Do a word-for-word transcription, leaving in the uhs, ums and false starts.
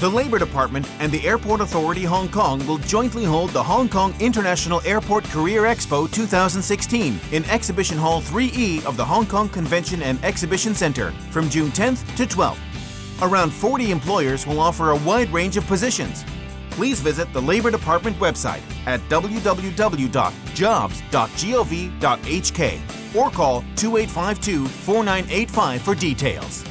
The Labour Department and the Airport Authority Hong Kong will jointly hold the Hong Kong International Airport Career Expo twenty sixteen in Exhibition Hall three E of the Hong Kong Convention and Exhibition Centre from June tenth to twelfth. Around forty employers will offer a wide range of positions. Please visit the Labour Department website at w w w dot jobs dot gov dot h k or call two eight five two, four nine eight five for details.